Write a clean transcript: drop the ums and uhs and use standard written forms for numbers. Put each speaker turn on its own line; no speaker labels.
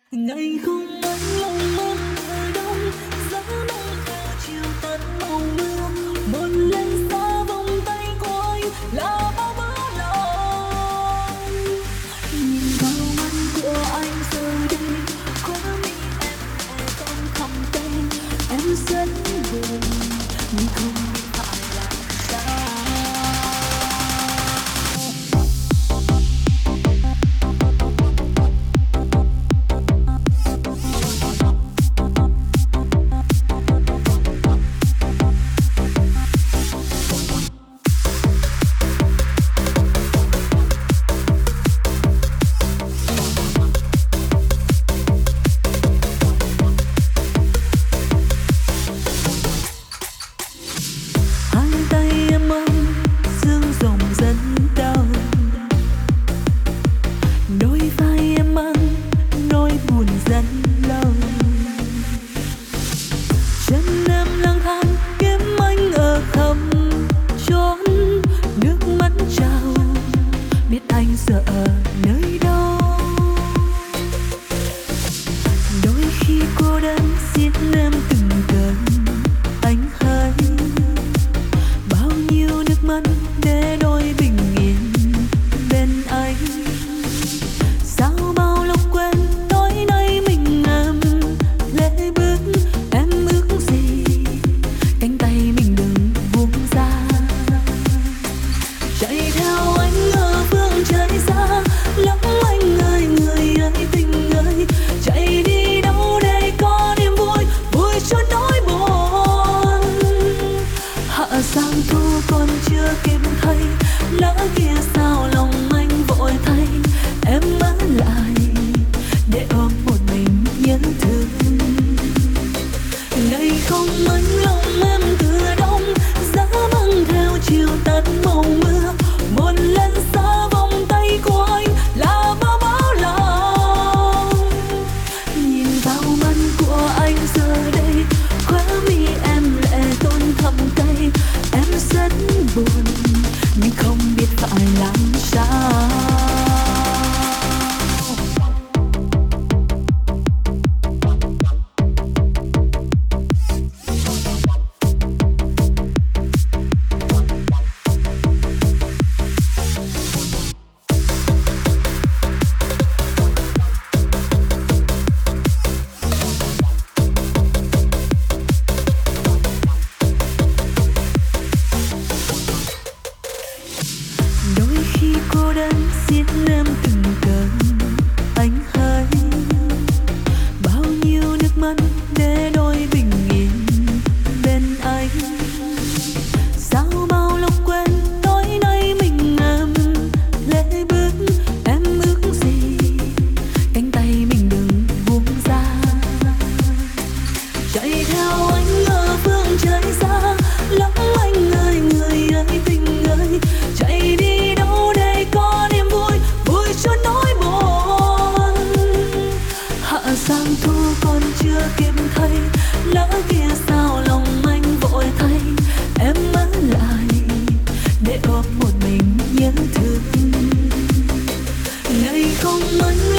Ngày không ánh lòng mong mùa đông, gió nâng theo chiều tắt màu mưa. Một lần xa vòng tay của anh là bao bỡ lòng. Nhìn vào mắt của anh giờ đây, khóe mi em nhẹ còn thầm tên. Em rất buồn nhưng không biết phải làm sao. Hai tay em ôm sương rồng rất đau, đôi vai em mang nỗi buồn rất lâu. Chân em lang thang kiếm anh ở khắp chốn, nước mắt trào biết anh giờ ở nơi đâu. Đôi khi cô đơn xin em từng cơn, anh hỡi bao nhiêu nước mắt để đôi bình yên bên anh. Sao bao lúc quên tối nay mình em lệ bước. Em ước gì cánh tay mình đừng buông ra, chạy theo anh ở phương trời xa lắm. Anh ơi người ơi tình ơi, chạy đi đâu để có niềm vui vui cho nỗi buồn. Hạ sang thu còn chưa kịp thấy, lỡ kia sao lòng anh vội thay. Em ở lại để ôm một mình nhớ thương. Ngày không ánh lòng em thừa đông, giá băng theo chiều tắt màu mưa. Một lần xa vòng tay của anh là bao bão lòng. Nhìn vào mắt của anh giờ đây, khóe mi em lệ tôn thầm tay. Em rất buồn nhưng không biết phải làm sao. Đôi khi cô đơn xin em từng cơn, anh hỡi bao nhiêu nước mắt để đôi bình yên bên anh. Sao bao lúc quên tối nay mình em lệ bước. Em ước gì cánh tay mình đừng buông ra, chạy theo anh ở phương trời xa lắm. Anh ơi người ơi tình ơi, chạy đi đâu để có niềm vui vui cho nỗi buồn. Hạ sang thu còn chưa kịp thấy, lỡ kia sao lòng anh vội thay. Em ở lại để ôm một mình nhớ thương. Ngày không ánh